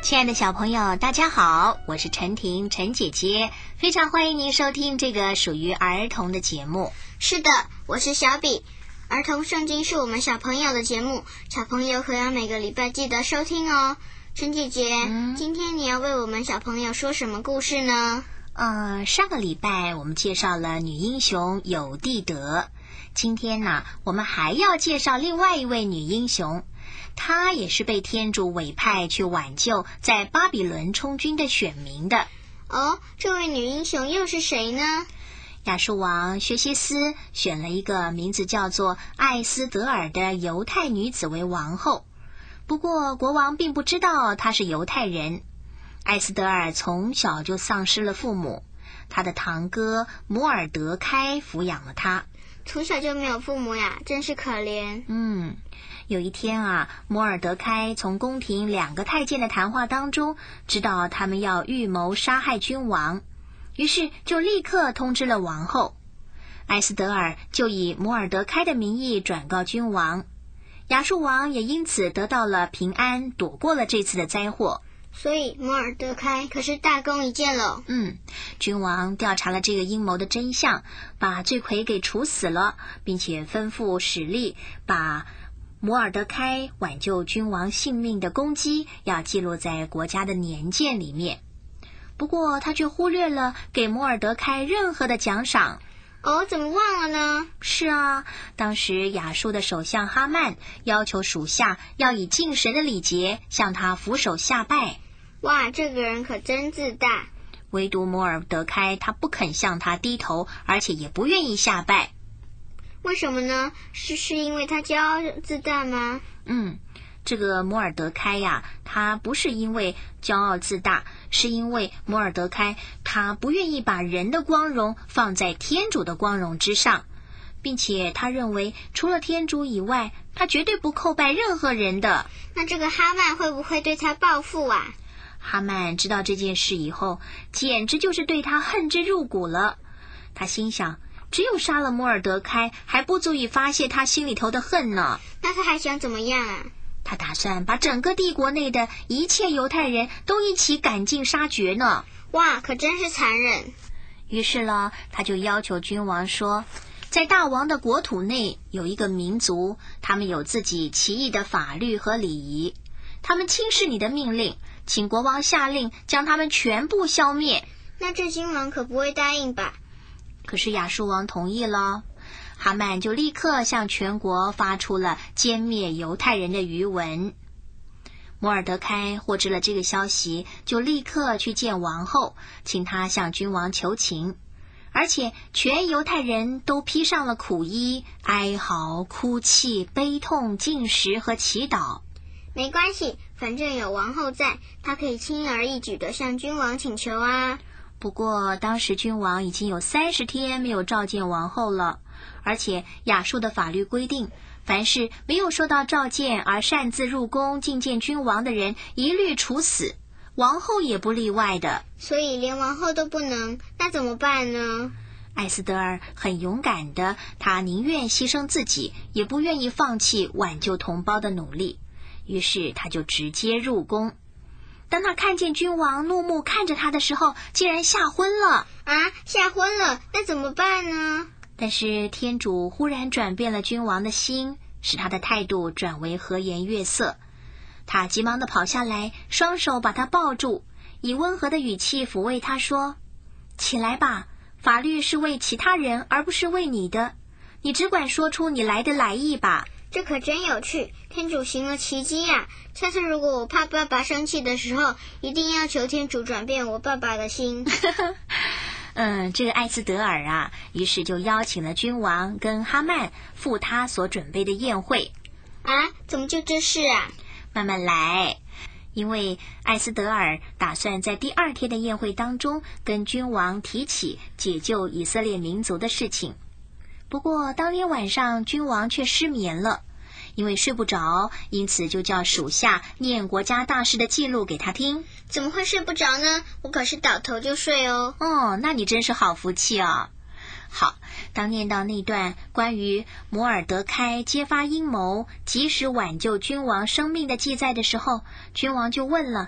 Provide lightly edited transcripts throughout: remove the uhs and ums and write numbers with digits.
亲爱的小朋友，大家好，我是陈婷，陈姐姐，非常欢迎您收听这个属于儿童的节目。 是的，我是小比。儿童圣经是我们小朋友的节目，小朋友可要每个礼拜记得收听哦。陈姐姐，今天你要为我们小朋友说什么故事呢？ 上个礼拜我们介绍了女英雄有地德，今天呢，我们还要介绍另外一位女英雄。她也是被天主委派去挽救在巴比伦充军的选民的。 哦，这位女英雄又是谁呢？ 亚述王薛西斯选了一个名字叫做艾斯德尔的犹太女子为王后，不过国王并不知道她是犹太人。艾斯德尔从小就丧失了父母，她的堂哥摩尔德开抚养了她。 从小就没有父母呀，真是可怜。 有一天啊，摩尔德开从宫廷2个太监的谈话当中知道他们要预谋杀害君王，于是就立刻通知了王后。艾斯德尔就以摩尔德开的名义转告君王，亚述王也因此得到了平安，躲过了这次的灾祸。 所以摩尔德开可是大功一件了。 君王调查了这个阴谋的真相，把罪魁给处死了，并且吩咐使吏把摩尔德开挽救君王性命的功绩要记录在国家的年鉴里面。不过他却忽略了给摩尔德开任何的奖赏。 怎么忘了呢？ 是啊，当时亚述的首相哈曼要求属下要以敬神的礼节向他俯首下拜。 哇，这个人可真自大。 唯独摩尔德开他不肯向他低头，而且也不愿意下拜。 为什么呢？是因为他骄傲自大吗？ 这个摩尔德开呀，他不是因为骄傲自大，是因为摩尔德开他不愿意把人的光荣放在天主的光荣之上，并且他认为除了天主以外，他绝对不叩拜任何人的。 那这个哈曼会不会对他报复啊？ 哈曼知道这件事以后，简直就是对他恨之入骨了。他心想，只有杀了摩尔德开还不足以发泄他心里头的恨呢。 那他还想怎么样啊？ 他打算把整个帝国内的一切犹太人都一起赶尽杀绝呢。 哇，可真是残忍。 于是呢，他就要求君王说，在大王的国土内有一个民族，他们有自己奇异的法律和礼仪，他们轻视你的命令，请国王下令将他们全部消灭。 那这君王可不会答应吧？ 可是亚述王同意了，哈曼就立刻向全国发出了歼灭犹太人的谕文。摩尔德开获知了这个消息，就立刻去见王后，请他向君王求情，而且全犹太人都披上了苦衣，哀嚎、哭泣、悲痛、进食和祈祷。 没关系，反正有王后在，他可以轻而易举地向君王请求啊。 不过当时君王已经有30天没有召见王后了，而且亚述的法律规定，凡是没有收到召见而擅自入宫觐见君王的人，一律处死，王后也不例外的。 所以连王后都不能，那怎么办呢？ 艾斯德尔很勇敢的，他宁愿牺牲自己，也不愿意放弃挽救同胞的努力，于是他就直接入宫。当他看见君王怒目看着他的时候，竟然吓昏了。 吓昏了，那怎么办呢？ 但是天主忽然转变了君王的心，使他的态度转为和颜悦色。他急忙地跑下来，双手把他抱住，以温和的语气抚慰他说，起来吧，法律是为其他人而不是为你的，你只管说出你来的来意吧。 这可真有趣，天主行了奇迹呀！下次如果我怕爸爸生气的时候，一定要求天主转变我爸爸的心。 这个艾斯德尔啊，于是就邀请了君王跟哈曼赴他所准备的宴会。 怎么就这事啊？ 慢慢来。因为艾斯德尔打算在第2天的宴会当中跟君王提起解救以色列民族的事情。不过当天晚上君王却失眠了，因为睡不着，因此就叫属下念国家大事的记录给他听。 怎么会睡不着呢？我可是倒头就睡哦。 那你真是好福气哦。好，当念到那段关于摩尔德开揭发阴谋，及时挽救君王生命的记载的时候，君王就问了，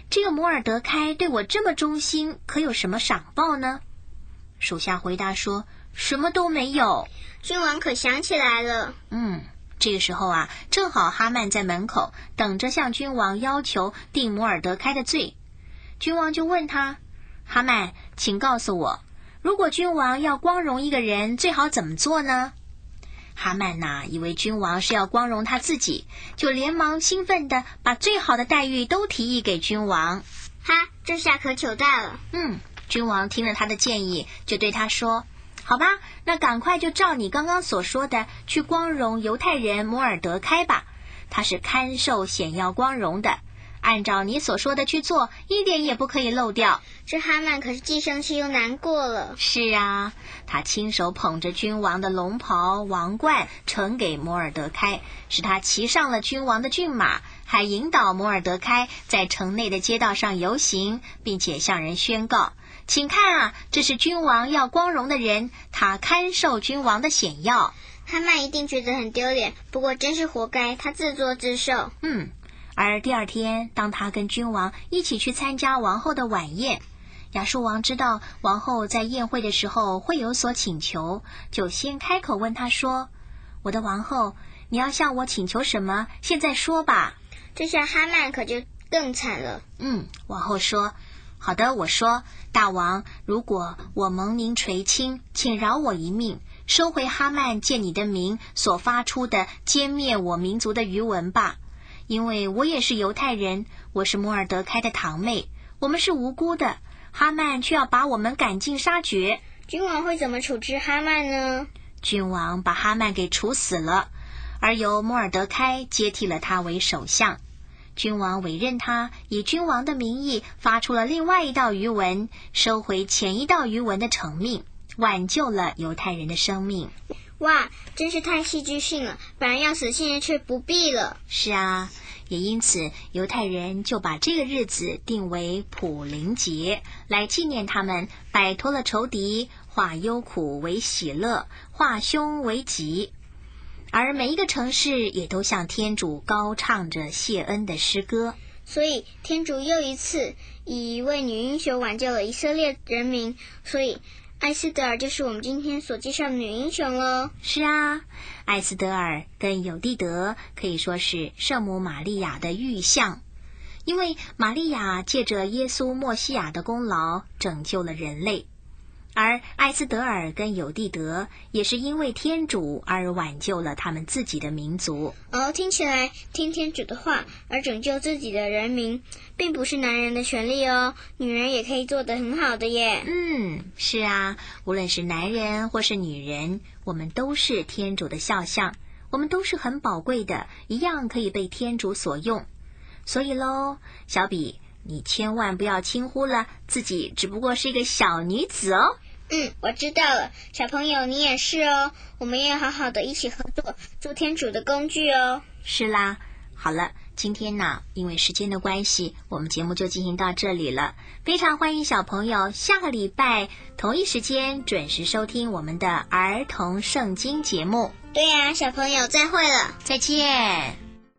这个摩尔德开对我这么忠心，可有什么赏报呢？属下回答说，什么都没有。 君王可想起来了。 这个时候啊，正好哈曼在门口等着向君王要求定摩尔德开的罪。君王就问他，哈曼，请告诉我，如果君王要光荣一个人，最好怎么做呢？哈曼以为君王是要光荣他自己，就连忙兴奋地把最好的待遇都提议给君王。 哈，这下可糗大了。 君王听了他的建议，就对他说，好吧，那赶快就照你刚刚所说的去光荣犹太人摩尔德开吧，他是堪受显耀光荣的，按照你所说的去做，一点也不可以漏掉。 这哈曼可是既生气又难过了。 是啊，他亲手捧着君王的龙袍王冠呈给摩尔德开，使他骑上了君王的骏马，还引导摩尔德开在城内的街道上游行，并且向人宣告，请看啊，这是君王要光荣的人，他堪受君王的显耀。 哈曼一定觉得很丢脸，不过真是活该，他自作自受。 而第二天，当他跟君王一起去参加王后的晚宴，亚述王知道王后在宴会的时候会有所请求，就先开口问他说，我的王后，你要向我请求什么？现在说吧。 这下哈曼可就更惨了。 王后说，好的，我说，大王，如果我蒙您垂青，请饶我一命，收回哈曼借你的名所发出的歼灭我民族的余文吧。因为我也是犹太人，我是摩尔德开的堂妹，我们是无辜的，哈曼却要把我们赶尽杀绝。 君王会怎么处置哈曼呢？ 君王把哈曼给处死了，而由摩尔德开接替了他为首相。君王委任他以君王的名义发出了另外一道余文，收回前一道余文的成命，挽救了犹太人的生命。 哇，真是太戏剧性了，本来要死，现在却不必了。 是啊，也因此犹太人就把这个日子定为普临节，来纪念他们摆脱了仇敌，化忧苦为喜乐，化凶为吉。而每一个城市也都向天主高唱着谢恩的诗歌。 所以天主又一次以一位女英雄挽救了以色列人民，所以艾斯德尔就是我们今天所介绍的女英雄了。 是啊，艾斯德尔跟有地德可以说是圣母玛利亚的预像，因为玛利亚借着耶稣默西亚的功劳拯救了人类，而艾斯德尔跟有地德也是因为天主而挽救了他们自己的民族。 听起来听天主的话而拯救自己的人民并不是男人的权利哦，女人也可以做得很好的耶。 是啊，无论是男人或是女人，我们都是天主的肖像，我们都是很宝贵的，一样可以被天主所用。所以咯，小比，你千万不要轻忽了自己只不过是一个小女子哦。 我知道了，小朋友你也是哦，我们也要好好的一起合作，做天主的工具哦。 是啦，好了，今天呢，因为时间的关系，我们节目就进行到这里了。非常欢迎小朋友下个礼拜同一时间准时收听我们的儿童圣经节目。 对呀，小朋友再会了， 再见。